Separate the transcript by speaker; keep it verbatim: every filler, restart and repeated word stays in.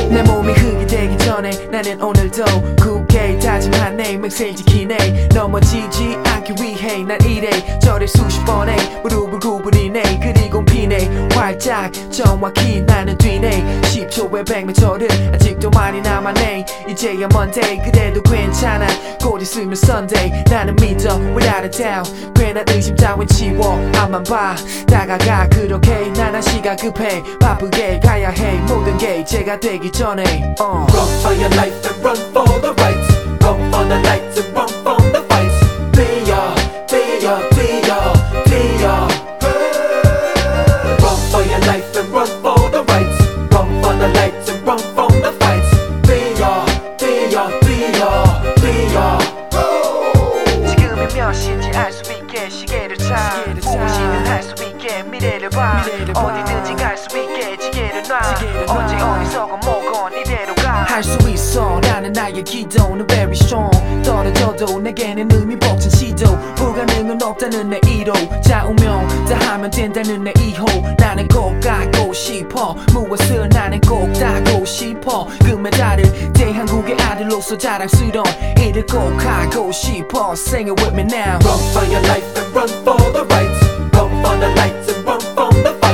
Speaker 1: 내 몸이 흙이 되기 전에 나는 오늘도 굳게 다짐한 내 맹세를 지키네. 넘어지지 않기 위해 난 이래 저래 수십 번에 무릎을 구부리네. 그리고 피네 활짝 정확히 나는 뛰네. 십 초에 백 미터를 아직도 많이 남았네. 이제야 먼데이 그래도 괜찮아 곧 있으면 Sunday. 나는 믿어 without a doubt. 괜한 의심 따윈 치워 앞만 봐 다가가 그렇게 난 한시가 급해. 바쁘게 가야 해 모든 게 이제가 되기 전에 uh.
Speaker 2: Run for your life and run for the right. Run for the lights and run from the fights. 뛰어 뛰어 뛰어 뛰어. Run for your life and run for the right. Run for the lights and run from the fights. 뛰어 뛰어 뛰어 뛰어.
Speaker 1: 지금이 몇 시인지 알 수 있게 시계를 차. 무엇이든 할 수 있게 미래를 봐. 어디든지 갈 수 있게 지게를 놔. 언제 어디서건 뭐건 이대로 가. 할 수 있어 나는 나의 기도는 very strong. 떨어져도 내게는 의미 벅찬 시도. 불가능은 없다는 내 이로 좌우명 다 하면 된다는 내 이호. 나는 꼭 가고 싶어 무엇을 나는 꼭 따고 싶어. 그 메달을 대한국의 아들로서 자랑스러운 일을 꼭 하고 싶어. Sing it with me now.
Speaker 2: Run for your life and run for the right. Run for the lights and run from the fights.